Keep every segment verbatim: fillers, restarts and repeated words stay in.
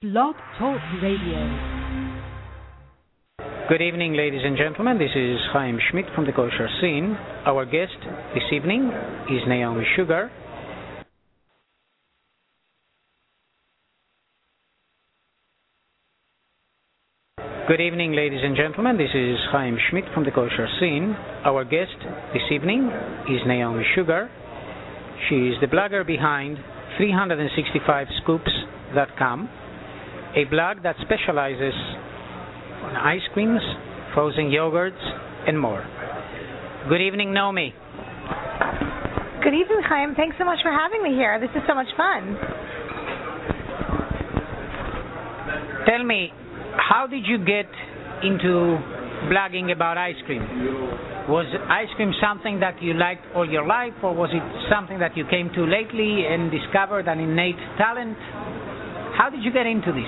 Blog Talk Radio. Good evening, ladies and gentlemen. This is Chaim Schmidt from the Kosher Scene. Our guest this evening is Naomi Sugar. Good evening, ladies and gentlemen. This is Chaim Schmidt from the Kosher Scene. Our guest this evening is Naomi Sugar. She is the blogger behind three sixty-five scoops dot com, a blog that specializes on ice creams, frozen yogurts, and more. Good evening, Naomi. Good evening, Chaim. Thanks so much for having me here. This is so much fun. Tell me, how did you get into blogging about ice cream? Was ice cream something that you liked all your life, or was it something that you came to lately and discovered an innate talent? How did you get into this?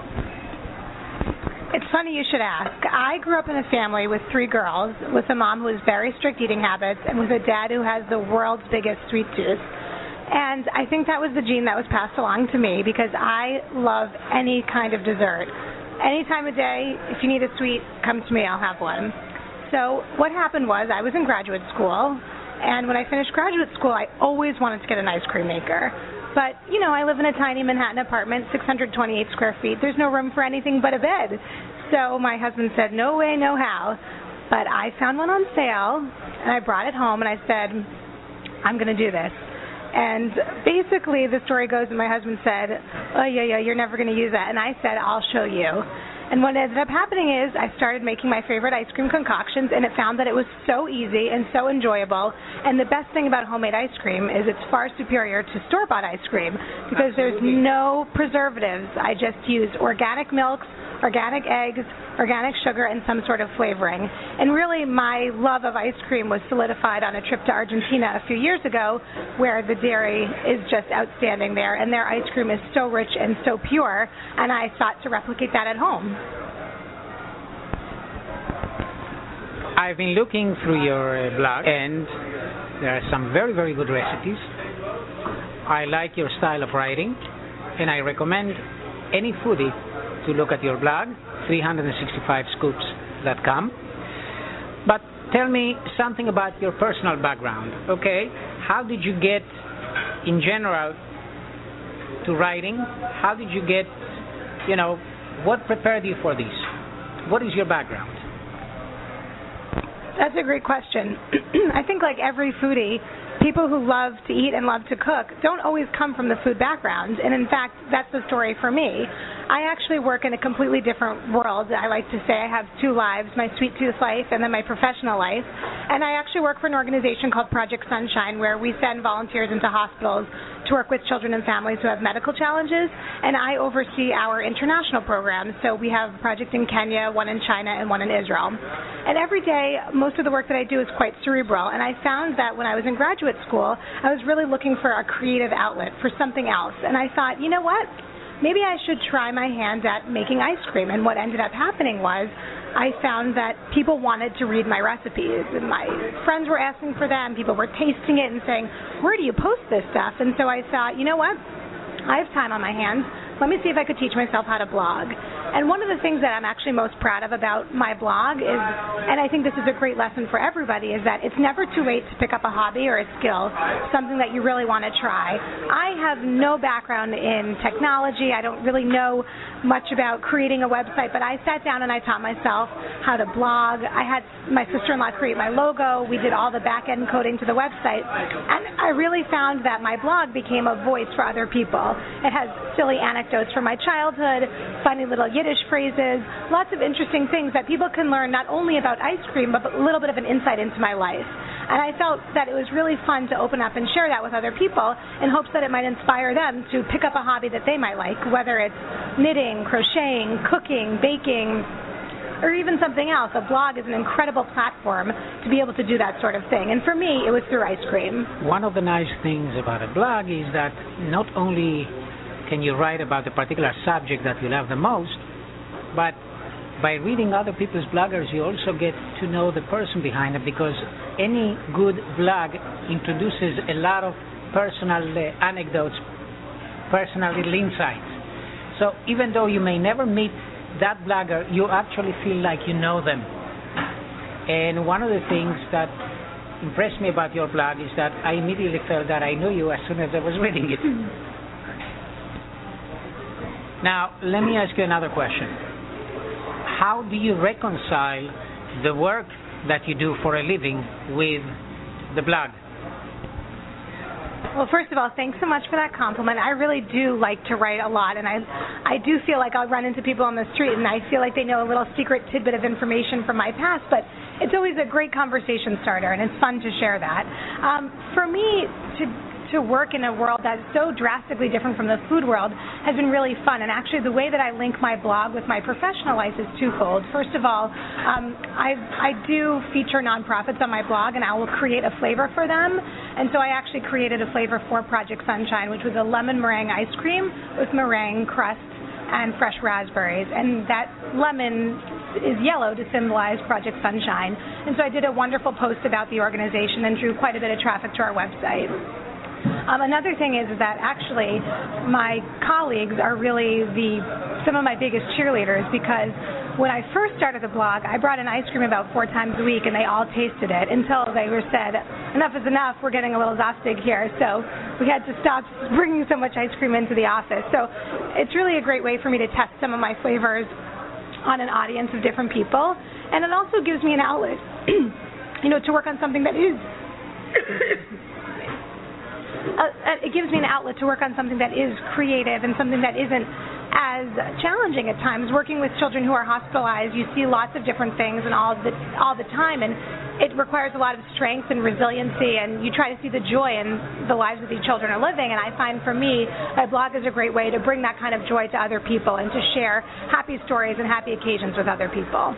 It's funny you should ask. I grew up in a family with three girls, with a mom who has very strict eating habits and with a dad who has the world's biggest sweet tooth. And I think that was the gene that was passed along to me because I love any kind of dessert. Any time of day, if you need a sweet, come to me, I'll have one. So what happened was I was in graduate school, and when I finished graduate school, I always wanted to get an ice cream maker. But, you know, I live in a tiny Manhattan apartment, six hundred twenty-eight square feet. There's no room for anything but a bed. So my husband said, no way, no how. But I found one on sale, and I brought it home, and I said, I'm going to do this. And basically the story goes that my husband said, oh, yeah, yeah, you're never going to use that. And I said, I'll show you. And what ended up happening is I started making my favorite ice cream concoctions, and it found that it was so easy and so enjoyable. And the best thing about homemade ice cream is it's far superior to store-bought ice cream because there's no preservatives. I just use organic milks, organic eggs, organic sugar, and some sort of flavoring. And really my love of ice cream was solidified on a trip to Argentina a few years ago where the dairy is just outstanding there, and their ice cream is so rich and so pure, and I sought to replicate that at home. I've been looking through your uh, blog, and there are some very, very good recipes. I like your style of writing, and I recommend any foodie to look at your blog, three sixty-five scoops dot com. But tell me something about your personal background, okay? How did you get, in general, to writing? How did you get, you know, what prepared you for this? What is your background? That's a great question. I think like every foodie, people who love to eat and love to cook don't always come from the food background. And in fact, that's the story for me. I actually work in a completely different world. I like to say I have two lives, my sweet tooth life and then my professional life. And I actually work for an organization called Project Sunshine where we send volunteers into hospitals to work with children and families who have medical challenges. And I oversee our international programs. So we have a project in Kenya, one in China, and one in Israel. And every day, most of the work that I do is quite cerebral. And I found that when I was in graduate school, I was really looking for a creative outlet, for something else. And I thought, you know what? Maybe I should try my hand at making ice cream. And what ended up happening was I found that people wanted to read my recipes. And my friends were asking for them. People were tasting it and saying, where do you post this stuff? And so I thought, you know what? I have time on my hands. Let me see if I could teach myself how to blog. And one of the things that I'm actually most proud of about my blog is, and I think this is a great lesson for everybody, is that it's never too late to pick up a hobby or a skill, something that you really want to try. I have no background in technology. I don't really know much about creating a website, but I sat down and I taught myself how to blog. I had my sister-in-law create my logo. We did all the back-end coding to the website. And I really found that my blog became a voice for other people. It has silly anecdotes from my childhood, funny little Yiddish phrases, lots of interesting things that people can learn not only about ice cream, but a little bit of an insight into my life. And I felt that it was really fun to open up and share that with other people in hopes that it might inspire them to pick up a hobby that they might like, whether it's knitting, crocheting, cooking, baking, or even something else. A blog is an incredible platform to be able to do that sort of thing. And for me, it was through ice cream. One of the nice things about a blog is that not only can you write about the particular subject that you love the most, but by reading other people's bloggers, you also get to know the person behind it, because any good blog introduces a lot of personal uh, anecdotes, personal little insights. So even though you may never meet that blogger, you actually feel like you know them. And one of the things that impressed me about your blog is that I immediately felt that I knew you as soon as I was reading it. Now, let me ask you another question. How do you reconcile the work that you do for a living with the blog? Well, first of all, thanks so much for that compliment. I really do like to write a lot, and I I do feel like I'll run into people on the street, and I feel like they know a little secret tidbit of information from my past, but it's always a great conversation starter, and it's fun to share that. Um, for me, to to work in a world that's so drastically different from the food world has been really fun. And actually the way that I link my blog with my professional life is twofold. First of all, um, I, I do feature nonprofits on my blog, and I will create a flavor for them. And so I actually created a flavor for Project Sunshine, which was a lemon meringue ice cream with meringue crust and fresh raspberries. And that lemon is yellow to symbolize Project Sunshine. And so I did a wonderful post about the organization and drew quite a bit of traffic to our website. Um, another thing is that actually my colleagues are really the some of my biggest cheerleaders, because when I first started the blog, I brought in ice cream about four times a week, and they all tasted it until they were said, enough is enough, we're getting a little Zostig here. So we had to stop bringing so much ice cream into the office. So it's really a great way for me to test some of my flavors on an audience of different people, and it also gives me an outlet, you know, to work on something that is... Uh, it gives me an outlet to work on something that is creative and something that isn't as challenging at times. Working with children who are hospitalized, you see lots of different things and all the all the time, and it requires a lot of strength and resiliency, and you try to see the joy in the lives that these children are living. And I find for me, my blog is a great way to bring that kind of joy to other people and to share happy stories and happy occasions with other people.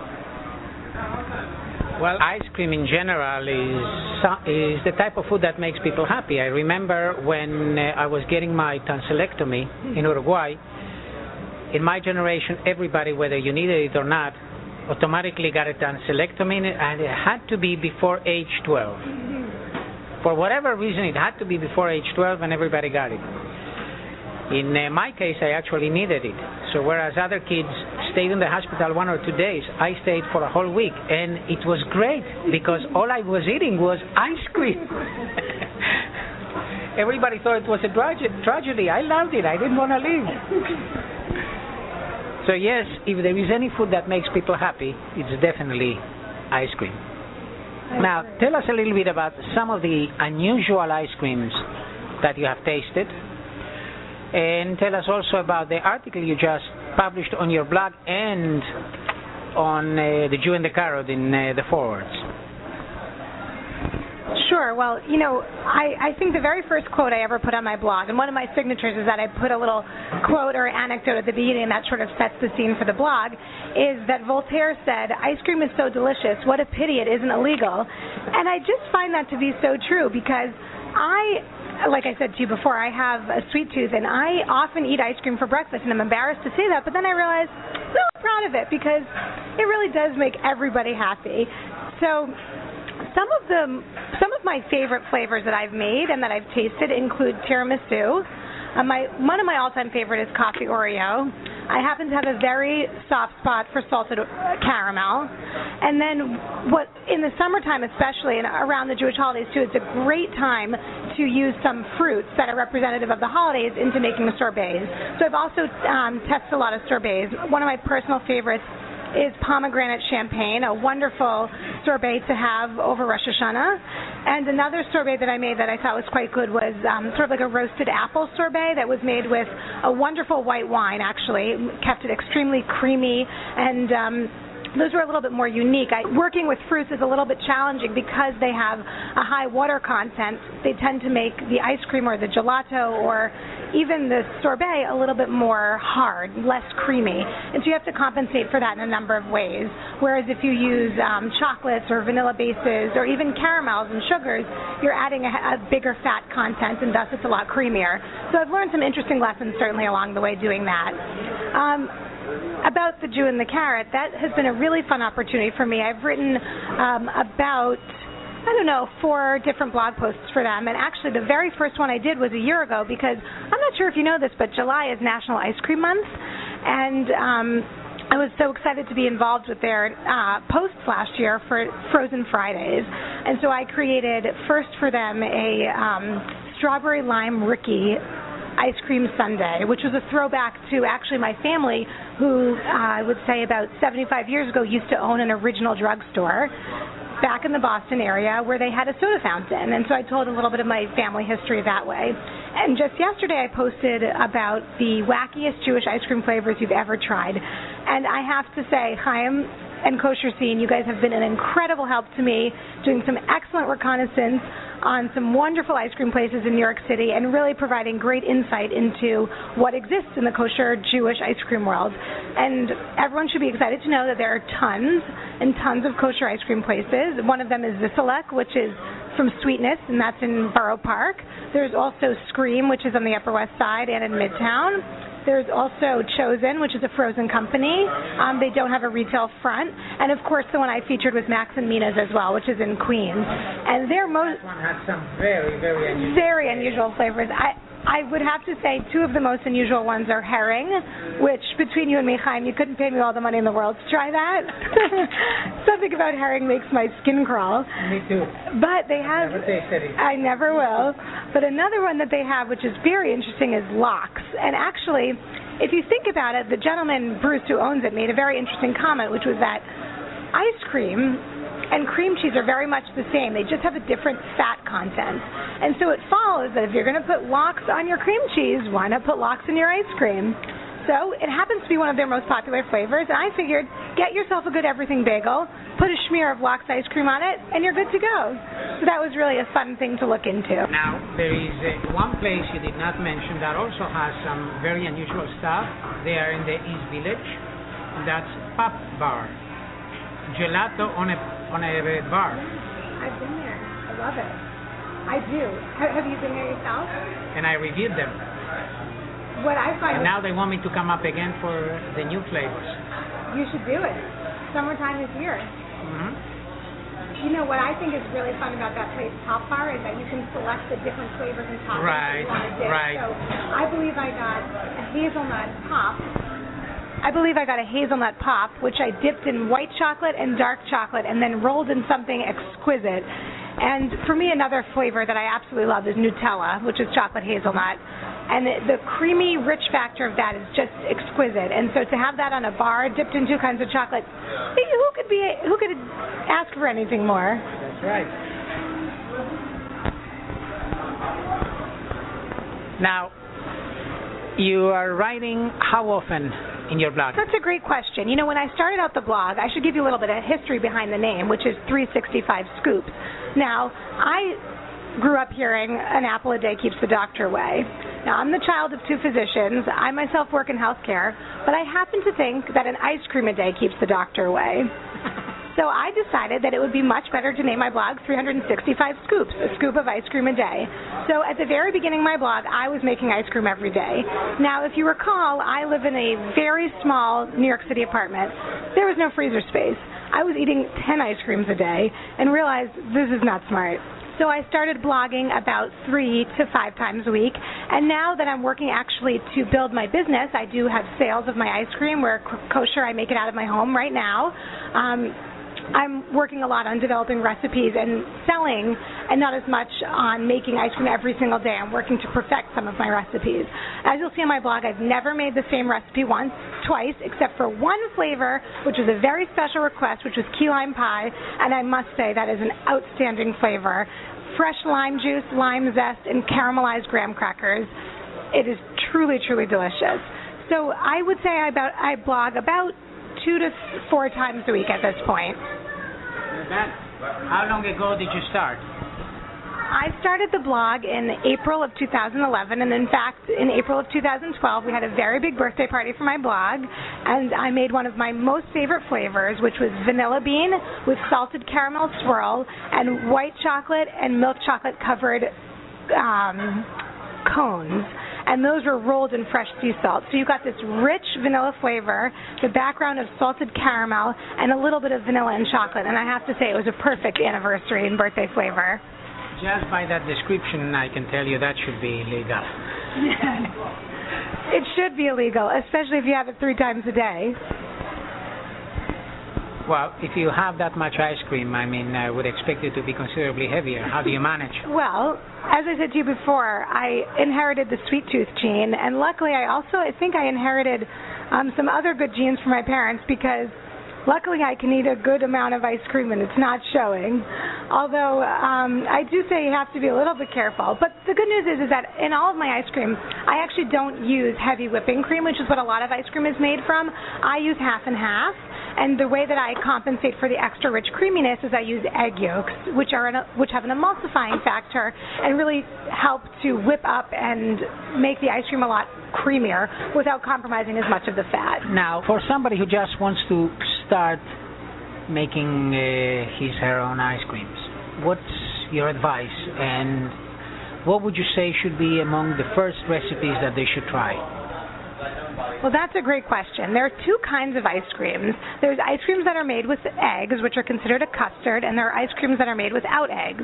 Well, ice cream in general is is the type of food that makes people happy. I remember when uh, I was getting my tonsillectomy in Uruguay, in my generation, everybody, whether you needed it or not, automatically got a tonsillectomy, and it had to be before age twelve. For whatever reason, it had to be before age twelve, and everybody got it. In uh, my case, I actually needed it. So whereas other kids stayed in the hospital one or two days, I stayed for a whole week, and it was great because all I was eating was ice cream. Everybody thought it was a trage- tragedy. I loved it. I didn't want to leave. So yes, if there is any food that makes people happy, it's definitely ice cream. Now, tell us a little bit about some of the unusual ice creams that you have tasted. And tell us also about the article you just published on your blog and on uh, the Jew and the Carrot in uh, the forwards. Sure. Well, you know, I, I think the very first quote I ever put on my blog, and one of my signatures is that I put a little quote or anecdote at the beginning that sort of sets the scene for the blog, is that Voltaire said, "Ice cream is so delicious, what a pity it isn't illegal." And I just find that to be so true, because I... like I said to you before, I have a sweet tooth, and I often eat ice cream for breakfast, and I'm embarrassed to say that, but then I realize, no, I'm proud of it, because it really does make everybody happy. So some of the, some of my favorite flavors that I've made and that I've tasted include tiramisu. Uh, my, one of my all-time favorite is coffee Oreo. I happen to have a very soft spot for salted caramel. And then what in the summertime especially, and around the Jewish holidays too, it's a great time to use some fruits that are representative of the holidays into making sorbets. So I've also um, tested a lot of sorbets. One of my personal favorites is pomegranate champagne, a wonderful sorbet to have over Rosh Hashanah. And another sorbet that I made that I thought was quite good was um, sort of like a roasted apple sorbet that was made with a wonderful white wine, actually. It kept it extremely creamy, and um, those were a little bit more unique. I, working with fruits is a little bit challenging because they have a high water content. They tend to make the ice cream or the gelato or even the sorbet a little bit more hard, less creamy. And so you have to compensate for that in a number of ways. Whereas if you use um, chocolates or vanilla bases or even caramels and sugars, you're adding a, a bigger fat content, and thus it's a lot creamier. So I've learned some interesting lessons certainly along the way doing that. Um, About the Jew and the Carrot, that has been a really fun opportunity for me. I've written um, about I don't know, four different blog posts for them. And actually, the very first one I did was a year ago because I'm not sure if you know this, but July is National Ice Cream Month. And um, I was so excited to be involved with their uh, posts last year for Frozen Fridays. And so I created first for them a um, strawberry lime Ricky ice cream sundae, which was a throwback to actually my family, who uh, I would say about seventy-five years ago used to own an original drugstore back in the Boston area where they had a soda fountain. And so I told a little bit of my family history that way. And just yesterday I posted about the wackiest Jewish ice cream flavors you've ever tried. And I have to say, Chaim and Kosher Scene, you guys have been an incredible help to me, doing some excellent reconnaissance on some wonderful ice cream places in New York City and really providing great insight into what exists in the kosher Jewish ice cream world. And everyone should be excited to know that there are tons and tons of kosher ice cream places. One of them is Zisalek, which is from Sweetness, and that's in Borough Park. There's also Scream, which is on the Upper West Side and in Midtown. There's also Chosen, which is a frozen company. Um, they don't have a retail front. And, of course, the one I featured was Max and Mina's as well, which is in Queens. And they're most... This one has some very, very unusual Very unusual flavors. I, I would have to say two of the most unusual ones are herring, which, between you and me, Chaim, you couldn't pay me all the money in the world to try that. Something about herring makes my skin crawl. Me too. But they have... Never tasted it. I never will. But another one that they have, which is very interesting, is lox. And actually, if you think about it, the gentleman, Bruce, who owns it, made a very interesting comment, which was that ice cream and cream cheese are very much the same. They just have a different fat content. And so it follows that if you're going to put lox on your cream cheese, why not put lox in your ice cream? So it happens to be one of their most popular flavors, and I figured, get yourself a good everything bagel, put a smear of lox ice cream on it, and you're good to go. So that was really a fun thing to look into. Now, there is uh, one place you did not mention that also has some very unusual stuff. They are in the East Village. That's Pop Bar. Gelato on a on a bar. I've been there. I love it. I do. Have you been there yourself? And I reviewed them. What I find... And now they want me to come up again for the new flavors. You should do it. Summertime is here. Mm-hmm. You know, what I think is really fun about that place, Pop Bar, is that you can select the different flavors and toppings Right, that you want to dip. right. So I believe I got a hazelnut pop. I believe I got a hazelnut pop, which I dipped in white chocolate and dark chocolate and then rolled in something exquisite. And for me, another flavor that I absolutely love is Nutella, which is chocolate hazelnut. And the creamy, rich factor of that is just exquisite. And so to have that on a bar dipped in two kinds of chocolate, who could be, who could ask for anything more? That's right. Now, you are writing how often in your blog? That's a great question. You know, when I started out the blog, I should give you a little bit of history behind the name, which is three sixty-five Scoops. Now, I grew up hearing an apple a day keeps the doctor away. Now, I'm the child of two physicians. I myself work in healthcare, but I happen to think that an ice cream a day keeps the doctor away. So I decided that it would be much better to name my blog three sixty-five Scoops, a scoop of ice cream a day. So at the very beginning of my blog, I was making ice cream every day. Now, if you recall, I live in a very small New York City apartment. There was no freezer space. I was eating ten ice creams a day and realized this is not smart. So I started blogging about three to five times a week, and now that I'm working actually to build my business, I do have sales of my ice cream. We're kosher. I make it out of my home right now. Um, I'm working a lot on developing recipes and selling, and not as much on making ice cream every single day. I'm working to perfect some of my recipes. As you'll see on my blog, I've never made the same recipe once, twice, except for one flavor, which was a very special request, which was key lime pie, and I must say that is an outstanding flavor. Fresh lime juice, lime zest, and caramelized graham crackers. It is truly, truly delicious. So I would say I, about, I blog about two to four times a week at this point. That, how long ago did you start? I started the blog in April of two thousand eleven, and in fact, in April of two thousand twelve, we had a very big birthday party for my blog, and I made one of my most favorite flavors, which was vanilla bean with salted caramel swirl and white chocolate and milk chocolate covered um, cones. and those were rolled in fresh sea salt. So you got this rich vanilla flavor, the background of salted caramel, and a little bit of vanilla and chocolate. And I have to say, it was a perfect anniversary and birthday flavor. Just by that description, I can tell you that should be illegal. It should be illegal, especially if you have it three times a day. Well, if you have that much ice cream, I mean, I would expect it to be considerably heavier. How do you manage? Well, as I said to you before, I inherited the sweet tooth gene, and luckily I also, I think I inherited um, some other good genes from my parents, because luckily I can eat a good amount of ice cream and it's not showing. Although um, I do say you have to be a little bit careful. But the good news is, is that in all of my ice cream, I actually don't use heavy whipping cream, which is what a lot of ice cream is made from. I use half and half. And the way that I compensate for the extra rich creaminess is I use egg yolks, which are an, which have an emulsifying factor and really help to whip up and make the ice cream a lot creamier without compromising as much of the fat. Now, for somebody who just wants to start making uh, his her own ice creams, what's your advice, and what would you say should be among the first recipes that they should try? Well, that's a great question. There are two kinds of ice creams. There's ice creams that are made with eggs, which are considered a custard, and there are ice creams that are made without eggs.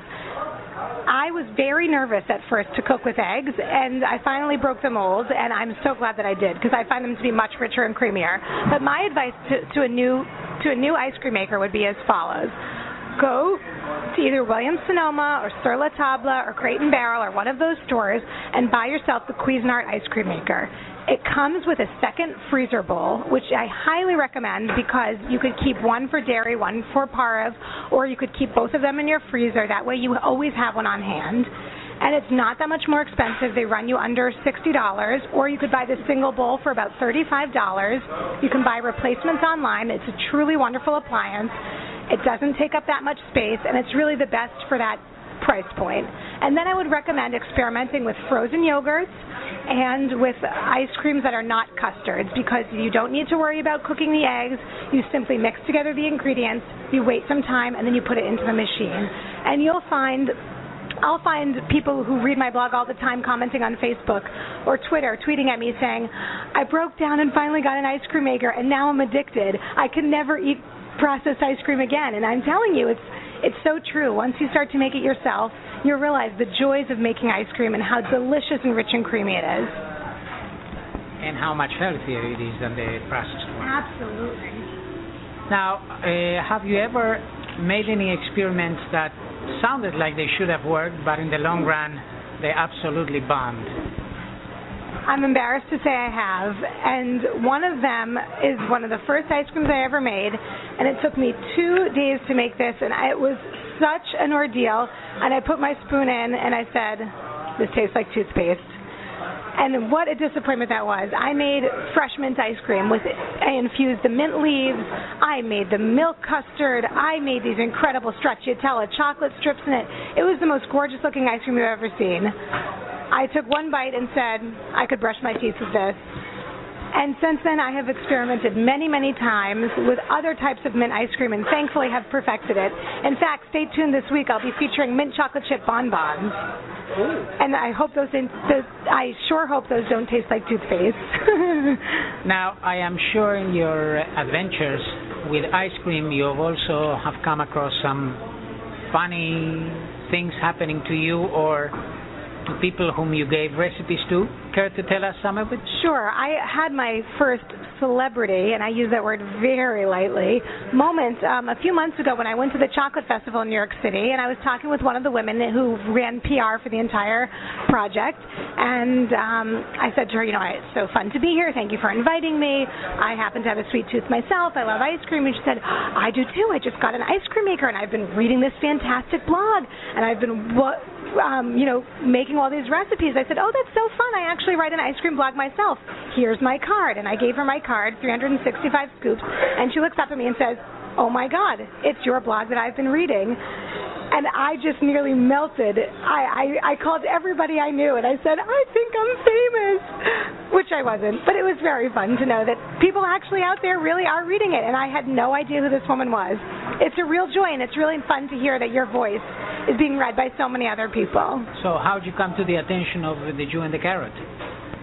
I was very nervous at first to cook with eggs, and I finally broke the mold, and I'm so glad that I did, because I find them to be much richer and creamier. But my advice to, to a new to a new ice cream maker would be as follows. Go to either Williams-Sonoma or Sur La Table or Crate and Barrel or one of those stores and buy yourself the Cuisinart ice cream maker. It comes with a second freezer bowl, which I highly recommend, because you could keep one for dairy, one for parve, or you could keep both of them in your freezer. That way you always have one on hand. And it's not that much more expensive. They run you under sixty dollars, or you could buy the single bowl for about thirty-five dollars. You can buy replacements online. It's a truly wonderful appliance. It doesn't take up that much space, and it's really the best for that price point. And then I would recommend experimenting with frozen yogurts and with ice creams that are not custards, because you don't need to worry about cooking the eggs. You simply mix together the ingredients, you wait some time, and then you put it into the machine. And you'll find, I'll find people who read my blog all the time commenting on Facebook or Twitter, tweeting at me saying, I broke down and finally got an ice cream maker, and now I'm addicted. I can never eat processed ice cream again. And I'm telling you, it's It's so true. Once you start to make it yourself, you'll realize the joys of making ice cream and how delicious and rich and creamy it is. And how much healthier it is than the processed one. Absolutely. Now, uh, have you ever made any experiments that sounded like they should have worked, but in the long run, they absolutely bombed? I'm embarrassed to say I have, and one of them is one of the first ice creams I ever made, and it took me two days to make this, and it was such an ordeal, and I put my spoon in, and I said, this tastes like toothpaste. And what a disappointment that was. I made fresh mint ice cream with it. I infused the mint leaves, I made the milk custard, I made these incredible stracciatella chocolate strips in it. It was the most gorgeous looking ice cream you've ever seen. I took one bite and said, I could brush my teeth with this. And since then, I have experimented many, many times with other types of mint ice cream and thankfully have perfected it. In fact, stay tuned this week. I'll be featuring mint chocolate chip bonbons. Ooh. And I hope those, in, those, I sure hope those don't taste like toothpaste. Now, I am sure in your adventures with ice cream, you also have come across some funny things happening to you or to people whom you gave recipes to. Care to tell us some of it? Sure. I had my first celebrity, and I use that word very lightly, moment um, a few months ago when I went to the Chocolate Festival in New York City, and I was talking with one of the women who ran P R for the entire project, and um, I said to her, you know, it's so fun to be here. Thank you for inviting me. I happen to have a sweet tooth myself. I love ice cream. And she said, I do too. I just got an ice cream maker, and I've been reading this fantastic blog, and I've been what Um, you know, making all these recipes. I said, oh, that's so fun. I actually write an ice cream blog myself. Here's my card. And I gave her my card, three hundred sixty-five scoops, and she looks up at me and says, oh, my God, it's your blog that I've been reading. And I just nearly melted. I, I, I called everybody I knew, and I said, I think I'm famous, which I wasn't. But it was very fun to know that people actually out there really are reading it, and I had no idea who this woman was. It's a real joy, and it's really fun to hear that your voice is being read by so many other people. So how did you come to the attention of the Jew and the Carrot?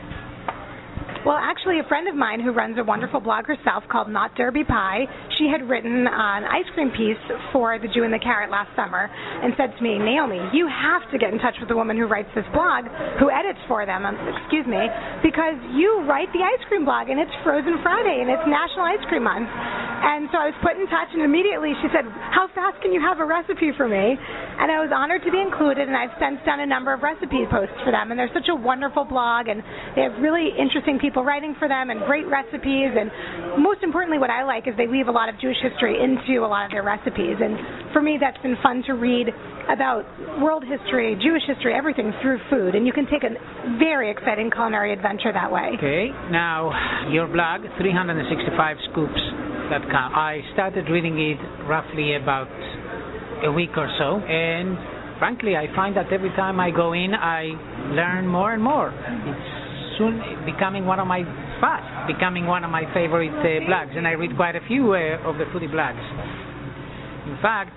Well, actually, a friend of mine who runs a wonderful blog herself called Not Derby Pie, she had written an ice cream piece for The Jew and the Carrot last summer and said to me, Naomi, you have to get in touch with the woman who writes this blog, who edits for them, um, excuse me, because you write the ice cream blog, and it's Frozen Friday, and it's National Ice Cream Month. And so I was put in touch, and immediately she said, how fast can you have a recipe for me? And I was honored to be included, and I've since done a number of recipe posts for them, and they're such a wonderful blog, and they have really interesting people writing for them and great recipes, and most importantly what I like is they weave a lot of Jewish history into a lot of their recipes, and for me that's been fun to read about world history, Jewish history, everything through food, and you can take a very exciting culinary adventure that way. Okay, now your blog, three sixty-five scoops dot com, I started reading it roughly about a week or so, and frankly I find that every time I go in I learn more and more. It's soon becoming one of my fast becoming one of my favorite uh, blogs, and I read quite a few uh, of the foodie blogs. In fact,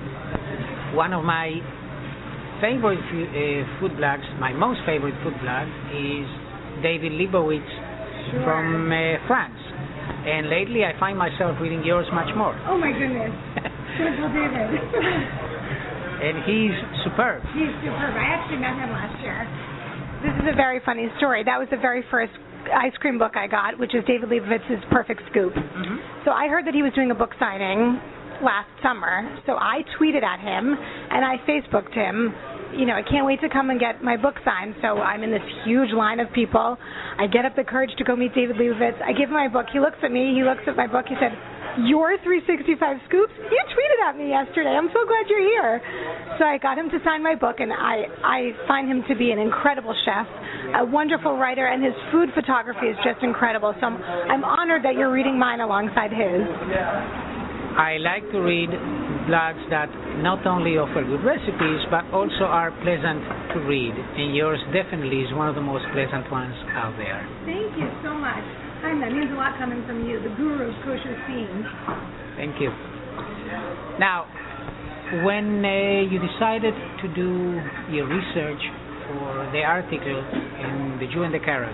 one of my favorite uh, food blogs, my most favorite food blog, is David Lebowitz Sure. from uh, France, and lately I find myself reading yours much more. Oh my goodness. Wonderful David. And he's superb. He's superb. I actually met him last year. This is a very funny story. That was the very first ice cream book I got, which is David Leibovitz's Perfect Scoop. Mm-hmm. So I heard that he was doing a book signing last summer, so I tweeted at him and I Facebooked him, you know, I can't wait to come and get my book signed. So I'm in this huge line of people. I get up the courage to go meet David Leibovitz. I give him my book. He looks at me. He looks at my book. He said, your three sixty-five Scoops? You tweeted at me yesterday. I'm so glad you're here. So I got him to sign my book, and I, I find him to be an incredible chef, a wonderful writer, and his food photography is just incredible. So I'm, I'm honored that you're reading mine alongside his. I like to read blogs that not only offer good recipes, but also are pleasant to read, and yours definitely is one of the most pleasant ones out there. Thank you so much. And that means a lot coming from you, the guru of kosher scenes. Thank you. Now, when uh, you decided to do your research for the article in The Jew and the Carrot,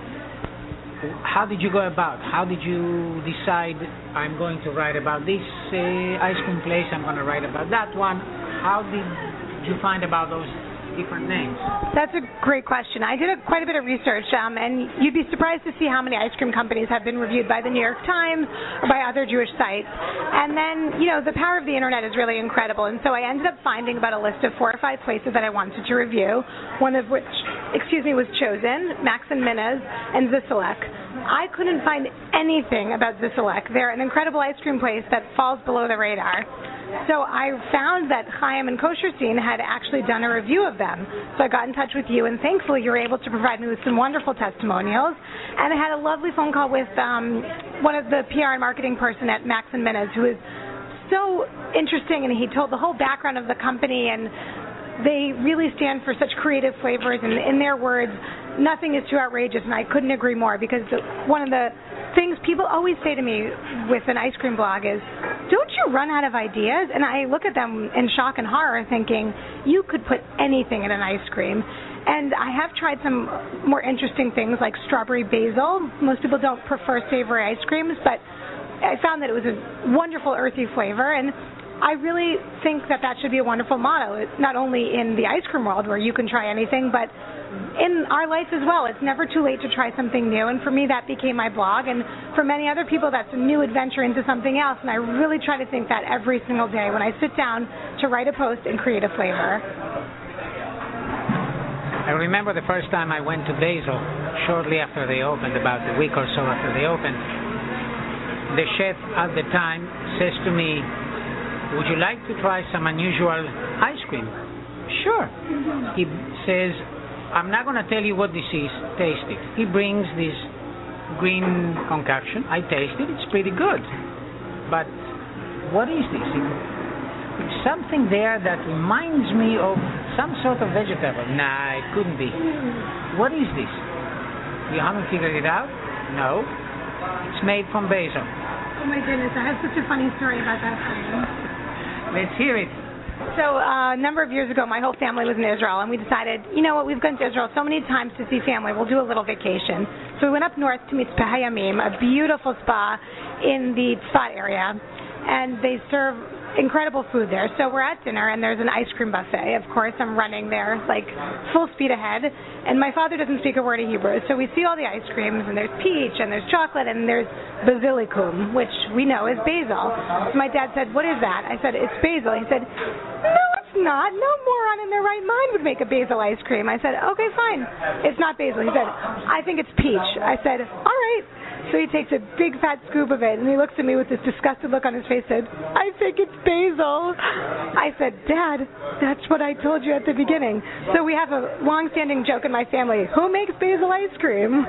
how did you go about? How did you decide, I'm going to write about this uh, ice cream place, I'm going to write about that one? How did you find about those different names? That's a great question. I did a, quite a bit of research, um, and you'd be surprised to see how many ice cream companies have been reviewed by the New York Times or by other Jewish sites. And then, you know, the power of the internet is really incredible, and so I ended up finding about a list of four or five places that I wanted to review, one of which, excuse me, was chosen, Max and Minna's and Zisolek. I couldn't find anything about Zisolek. They're an incredible ice cream place that falls below the radar. So I found that Chaim and Kosher Scene had actually done a review of them. So I got in touch with you, and thankfully you were able to provide me with some wonderful testimonials. And I had a lovely phone call with um, one of the P R and marketing person at Max and Minna's, who is so interesting, and he told the whole background of the company, and they really stand for such creative flavors, and in their words, nothing is too outrageous, and I couldn't agree more, because the, one of the things people always say to me with an ice cream blog is, don't you run out of ideas? And I look at them in shock and horror thinking, you could put anything in an ice cream. And I have tried some more interesting things like strawberry basil. Most people don't prefer savory ice creams, but I found that it was a wonderful earthy flavor, and I really think that that should be a wonderful motto, not only in the ice cream world where you can try anything, but in our life as well. It's never too late to try something new, and for me that became my blog, and for many other people that's a new adventure into something else, and I really try to think that every single day when I sit down to write a post and create a flavor. I remember the first time I went to Basil, shortly after they opened, about a week or so after they opened. The chef at the time says to me, would you like to try some unusual ice cream? Sure. He says, I'm not going to tell you what this is, taste it. He brings this green concoction. I taste it, it's pretty good. But what is this? It's something there that reminds me of some sort of vegetable. Nah, it couldn't be. What is this? You haven't figured it out? No. It's made from basil. Oh my goodness, I have such a funny story about that thing. Let's hear it. So uh, a number of years ago, my whole family was in Israel, and we decided, you know what, we've gone to Israel so many times to see family, we'll do a little vacation. So So we went up north to meet Spa Hayamim, a beautiful spa in the Tzfat area, and they serve incredible food there. So we're at dinner, and there's an ice cream buffet. Of course, I'm running there, like, full speed ahead, and my father doesn't speak a word of Hebrew. So we see all the ice creams, and there's peach, and there's chocolate, and there's basilicum, which we know is basil. So my dad said, "What is that?" I said, "It's basil." He said, "No, it's not. No moron in their right mind would make a basil ice cream." I said, "Okay, fine. It's not basil." He said, "I think it's peach." I said, "All right." So he takes a big fat scoop of it, and he looks at me with this disgusted look on his face and said, "I think it's basil." I said, "Dad, that's what I told you at the beginning." So we have a long-standing joke in my family, who makes basil ice cream?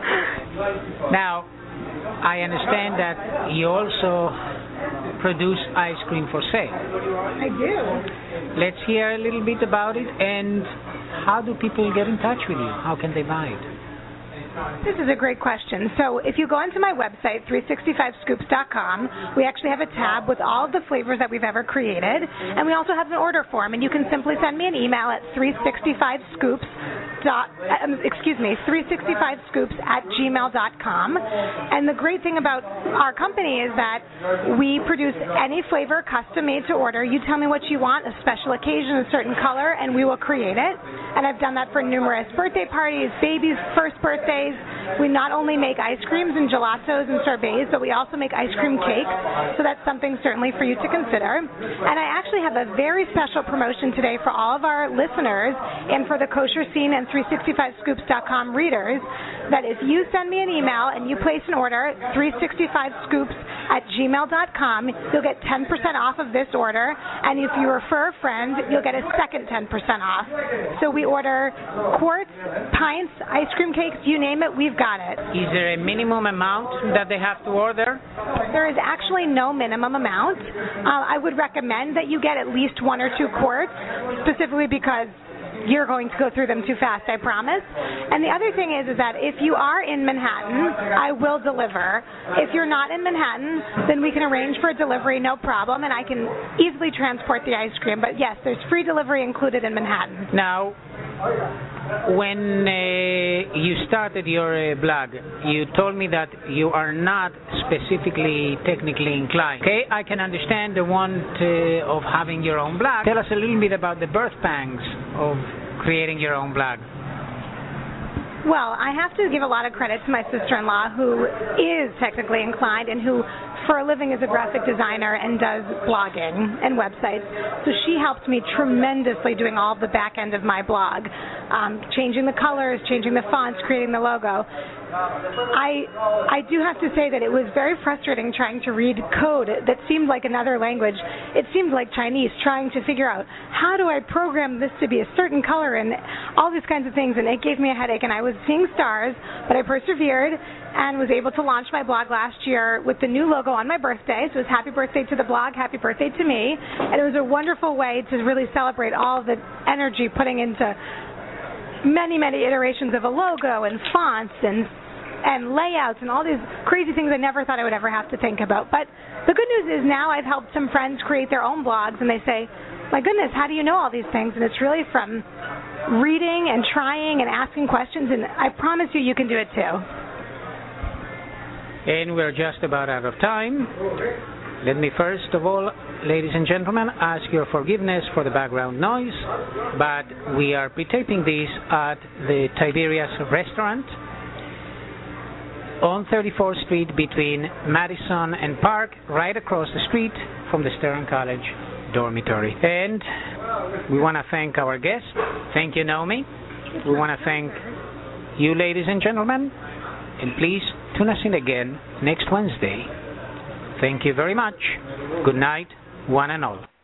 Now, I understand that you also produce ice cream for sale. I do. Let's hear a little bit about it, and how do people get in touch with you? How can they buy it? This is a great question. So if you go onto my website, three sixty-five scoops dot com, we actually have a tab with all of the flavors that we've ever created, and we also have an order form, and you can simply send me an email at three sixty-five scoops. Dot, um, excuse me, three sixty-five scoops at gmail dot com. And the great thing about our company is that we produce any flavor custom made to order. You tell me what you want, a special occasion, a certain color, and we will create it. And I've done that for numerous birthday parties, babies' first birthdays. We not only make ice creams and gelatos and sorbets, but we also make ice cream cakes. So that's something certainly for you to consider. And I actually have a very special promotion today for all of our listeners and for the Kosher Scene and three sixty-five scoops dot com readers, that if you send me an email and you place an order, three sixty-five scoops at gmail dot com, you'll get ten percent off of this order, and if you refer a friend, you'll get a second ten percent off. So we order quarts, pints, ice cream cakes, you name it, we've got it. Is there a minimum amount that they have to order? There is actually no minimum amount. Uh, I would recommend that you get at least one or two quarts, specifically because you're going to go through them too fast, I promise. And the other thing is, is that if you are in Manhattan, I will deliver. If you're not in Manhattan, then we can arrange for a delivery, no problem, and I can easily transport the ice cream. But yes, there's free delivery included in Manhattan. Now, when uh, you started your uh, blog, you told me that you are not specifically technically inclined. Okay, I can understand the want uh, of having your own blog. Tell us a little bit about the birth pangs of creating your own blog. Well, I have to give a lot of credit to my sister-in-law, who is technically inclined and who, for a living, is a graphic designer and does blogging and websites. So she helped me tremendously doing all the back end of my blog, um, changing the colors, changing the fonts, creating the logo. I I do have to say that it was very frustrating trying to read code that seemed like another language. It seemed like Chinese, trying to figure out how do I program this to be a certain color and all these kinds of things, and it gave me a headache, and I was seeing stars, but I persevered and was able to launch my blog last year with the new logo on my birthday. So it was happy birthday to the blog, happy birthday to me, and it was a wonderful way to really celebrate all the energy putting into many, many iterations of a logo and fonts and and layouts and all these crazy things I never thought I would ever have to think about. But the good news is now I've helped some friends create their own blogs, and they say, my goodness, how do you know all these things? And it's really from reading and trying and asking questions, and I promise you, you can do it too. And we're just about out of time. Let me first of all, ladies and gentlemen, ask your forgiveness for the background noise, but we are pre-taping this at the Tiberias restaurant on thirty-fourth Street between Madison and Park, right across the street from the Stern College dormitory. And we want to thank our guest. Thank you, Naomi. We want to thank you, ladies and gentlemen, and please tune us in again next Wednesday. Thank you very much. Good night, one and all.